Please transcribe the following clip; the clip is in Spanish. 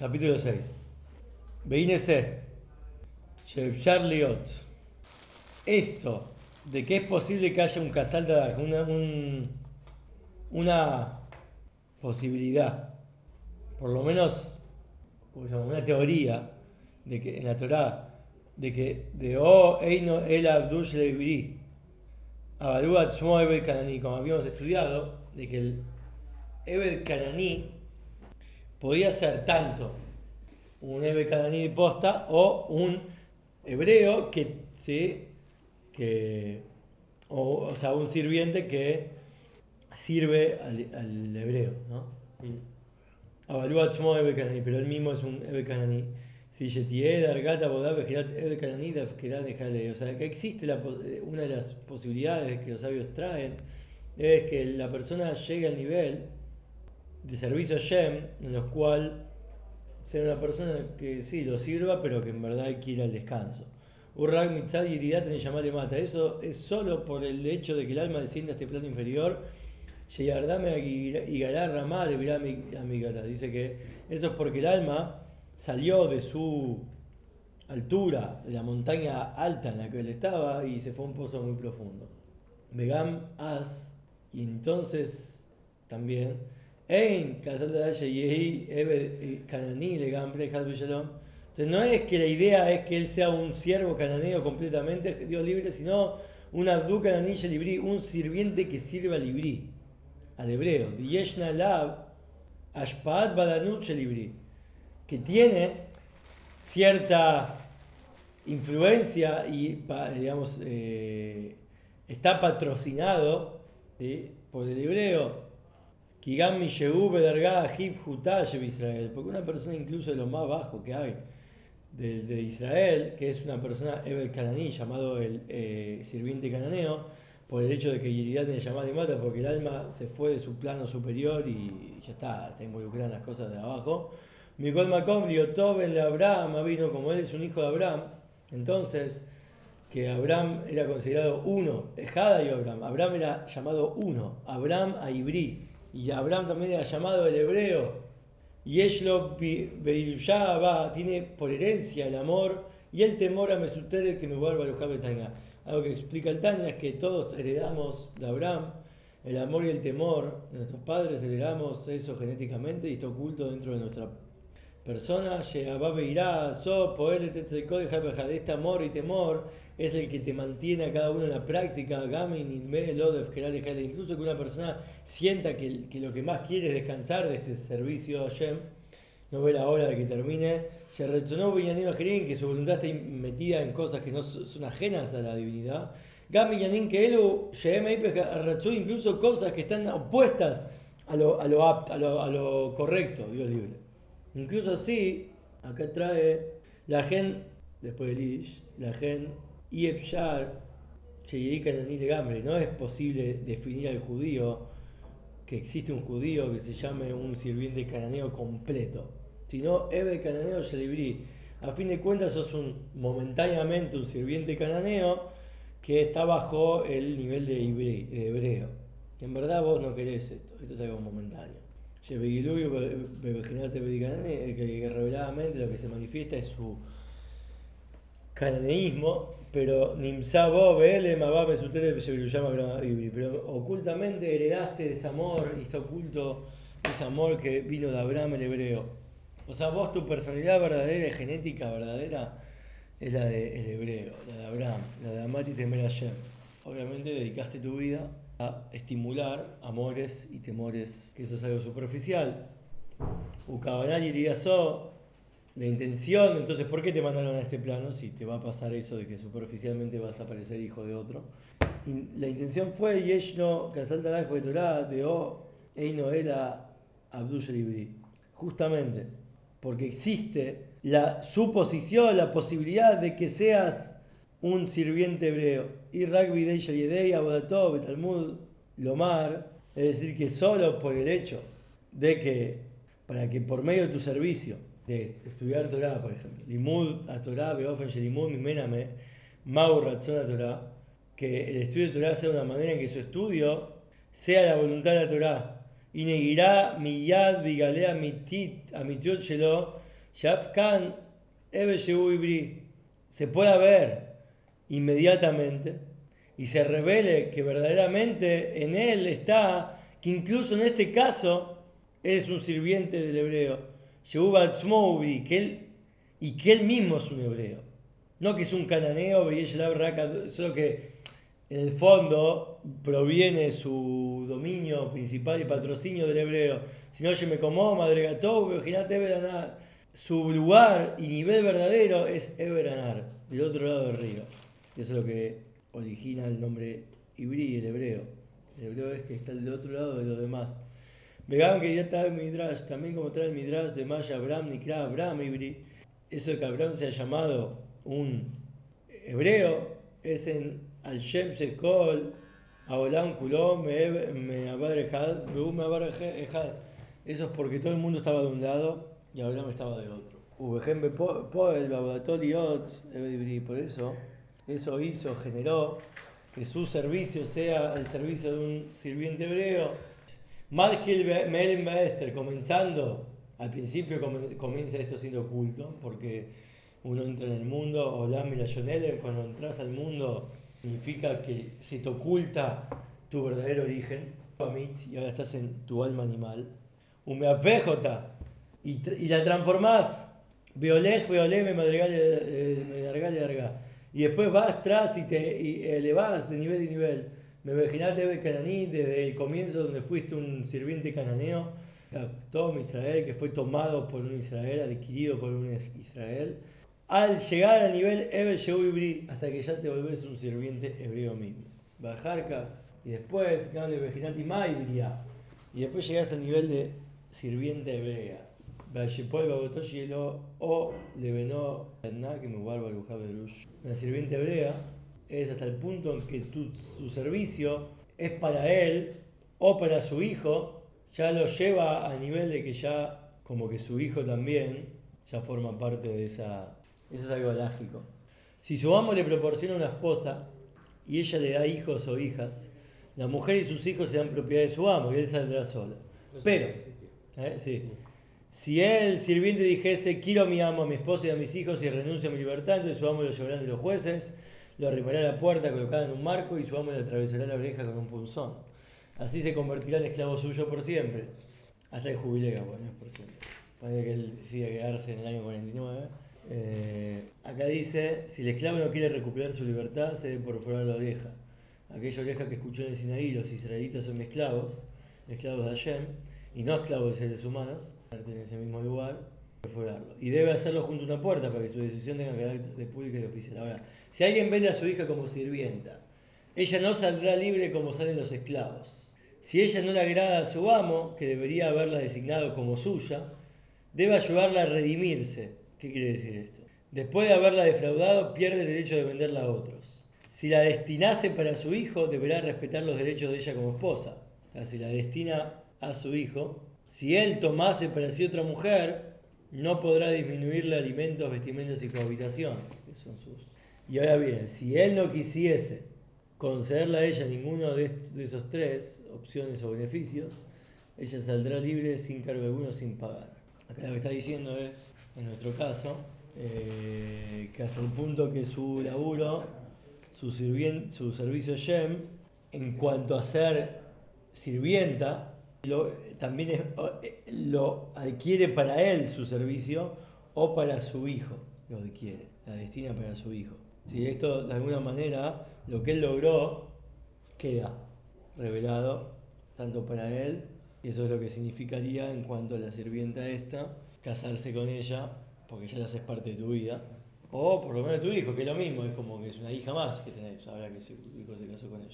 Capítulo 6. Veínese, Shebshar Liot. Esto, de que es posible que haya un casal Tadak, una posibilidad, por lo menos una teoría, de que en la Torá, de que de O Eino El Abdush Leibri, Avalúa Tzmo Ebed Cananí, como habíamos estudiado, de que el Ebed Cananí podía ser tanto un Ebed Cananí de posta o un hebreo que, ¿sí? que o sea, un sirviente que sirve al hebreo, ¿no? Avalúa Tzmo Ebed Cananí, pero él mismo es un Ebed Cananí. Si Yetié, Dargata, Bodá, Vejerat, Ebed Cananí, Dafkerat, Dejale. O sea, que existe una de las posibilidades que los sabios traen es que la persona llegue al nivel de servicio a Shem, en los cual sea una persona que sí lo sirva, pero que en verdad quiera el descanso. Urrak mitzad y iridat en llamarle mata. Eso es solo por el hecho de que el alma descienda a este plano inferior. Sheyardame Igará Ramá de Amigala. Dice que eso es porque el alma salió de su altura, de la montaña alta en la que él estaba, y se fue a un pozo muy profundo. Megam As, y entonces también, Ein Casal de Yehi Ebe Cananí Legam Brejat Shalom. Entonces no es que la idea es que él sea un siervo cananeo completamente, Dios libre, sino un Abdú Cananí Libri, un sirviente que sirva al Libri, al hebreo. Yeshna Lab Ashpaat Badanut Libri, que tiene cierta influencia y, digamos, está patrocinado, ¿sí? por el hebreo. Kigam Mishehu Bedargah Hib Hutash Israel. Porque una persona, incluso de lo más bajo que hay de Israel, que es una persona Ebed Cananí, llamado el sirviente cananeo, por el hecho de que Yeridat le llamaba de mata, porque el alma se fue de su plano superior y ya está involucrada en las cosas de abajo. Mikol Makom, Liotov, el de Abraham, vino como él es un hijo de Abraham, entonces que Abraham era considerado uno, Ejada y Abraham. Abraham era llamado uno, Abraham a Ibrí, y Abraham también era llamado el hebreo. Y Yeshlo va, tiene por herencia el amor y el temor a Mesutere que me vuelva a alojar Tanya. Algo que explica el Tanya es que todos heredamos de Abraham el amor y el temor de nuestros padres, heredamos eso genéticamente y está oculto dentro de nuestra persona. Irá, so, poel, de este amor y temor es el que te mantiene a cada uno en la práctica. Gamin, Idme, Lodef, incluso que una persona sienta que lo que más quiere es descansar de este servicio a Hashem, no ve la hora de que termine. Que su voluntad está metida en cosas que no son ajenas a la divinidad. Gam Yanin que Elu, incluso cosas que están opuestas a lo correcto, Dios libre. Incluso así, acá trae la gen, después del Yiddish, la gen Yepshar, no es posible definir al judío, que existe un judío que se llame un sirviente cananeo completo, sino Ebe cananeo Shelibri. A fin de cuentas, sos momentáneamente un sirviente cananeo que está bajo el nivel de hebreo. Que en verdad vos no querés esto es algo momentáneo. Que reveladamente lo que se manifiesta es su cananeísmo, pero pero ocultamente heredaste ese amor y está oculto ese amor que vino de Abraham el hebreo. O sea, vos tu personalidad verdadera y genética verdadera es la del hebreo, la de Abraham, la de Amar y temer a Hashem. Obviamente dedicaste tu vida a estimular amores y temores, que eso es algo superficial. Ukabanal y la intención, entonces, ¿por qué te mandaron a este plano si te va a pasar eso de que superficialmente vas a parecer hijo de otro? Y la intención fue Yeshno Kasal Tanaj de Torah de O Eino Ela Abdul Libri. Justamente porque existe la suposición, la posibilidad de que seas un sirviente hebreo. Y Ragbi Dei Yedei Abodatov Talmud Lomar, es decir, que solo por el hecho de que, para que por medio de tu servicio, de estudiar Torah, por ejemplo, Limud a Torah, Beofen Shelimud, Mimename, Maur Ratzon a Torah, que el estudio de Torah sea de una manera en que su estudio sea la voluntad de la Torah. Y neguirá miyad vigalea mitit amitiot shelo Shafkan Ebe Yehu Ibri se pueda ver inmediatamente y se revele que verdaderamente en él está, que incluso en este caso es un sirviente del hebreo, Yehu Batzmo Ibri, que él mismo es un hebreo. No que es un cananeo, solo que en el fondo proviene su dominio principal y patrocinio del hebreo. Si no, yo me como, madre gató, Beranar. Su lugar y nivel verdadero es Eberanar, del otro lado del río. Eso es lo que origina el nombre Ibrí, el hebreo. El hebreo es que está del otro lado de los demás. Vean que ya está el Midrash, también como trae el Midrash de Maya Abraham, Nikra Abraham Ibrí. Eso de que Abraham se ha llamado un hebreo es en Al Shem Shekol, Aolam Kulom, me Abar Ejad, me Abar Ejad. Eso es porque todo el mundo estaba de un lado y Abraham estaba de otro. Uvejem Poel, Babatoliot, por eso generó que su servicio sea el servicio de un sirviente hebreo. Malgil Melem Esther, comenzando, al principio comienza esto siendo oculto, porque uno entra en el mundo, Olam Milayonelem, cuando entras al mundo significa que se te oculta tu verdadero origen, y ahora estás en tu alma animal. Umeapejota, y la transformás, Beolej, Beoleme, Madrigal, Larga. Y después vas atrás y elevás de nivel. Me imaginaste de Cananí desde el comienzo donde fuiste un sirviente cananeo, todo Israel que fue tomado por un Israel, adquirido por un Israel, al llegar al nivel Eber Yehu Ibri, hasta que ya te volvés un sirviente hebreo mismo. Bajarcas, y después, Gable Vejinati Maibria, y después llegás al nivel de sirviente hebrea. Vallipol Babotoshilo o Levenó que me guarda el Berush. Una sirviente hebrea es hasta el punto en que su servicio es para él o para su hijo, ya lo lleva a nivel de que ya, como que su hijo también, ya forma parte de esa. Eso es algo lógico. Si su amo le proporciona una esposa y ella le da hijos o hijas, la mujer y sus hijos serán propiedad de su amo y él saldrá solo. Pero, sí. Si el sirviente dijese, quiero a mi amo, a mi esposa y a mis hijos y renuncio a mi libertad, entonces su amo lo llevará ante los jueces, lo arrimará a la puerta colocada en un marco y su amo le atravesará la oreja con un punzón. Así se convertirá en esclavo suyo por siempre, hasta el jubileo, bueno, es por siempre. Parece que él decide quedarse en el año 49. Acá dice, si el esclavo no quiere recuperar su libertad, se debe perforar la oreja. Aquella oreja que escuchó en el Sinaí, los israelitas son esclavos de Hashem, y no esclavos de seres humanos, en ese mismo lugar, perforarlo. Y debe hacerlo junto a una puerta para que su decisión tenga carácter de pública y oficial. Ahora, si alguien vende a su hija como sirvienta, ella no saldrá libre como salen los esclavos. Si ella no le agrada a su amo, que debería haberla designado como suya, debe ayudarla a redimirse. ¿Qué quiere decir esto? Después de haberla defraudado, pierde el derecho de venderla a otros. Si la destinase para su hijo, deberá respetar los derechos de ella como esposa. O sea, si la destina a su hijo, si él tomase para sí otra mujer, no podrá disminuirle alimentos, vestimentas y cohabitación, que son sus. Y ahora bien, si él no quisiese concederle a ella ninguno de esos tres opciones o beneficios, ella saldrá libre sin cargo alguno, sin pagar. Acá lo que está diciendo es, en nuestro caso, que hasta el punto que su laburo, su servicio Shem, en cuanto a ser sirvienta, también lo adquiere para él su servicio o para su hijo, lo adquiere, la destina para su hijo. Si esto de alguna manera, lo que él logró, queda revelado tanto para él, y eso es lo que significaría en cuanto a la sirvienta esta, casarse con ella, porque ya la haces parte de tu vida, o por lo menos tu hijo, que es lo mismo, es como que es una hija más que tenés, ahora que tu hijo se casó con ella.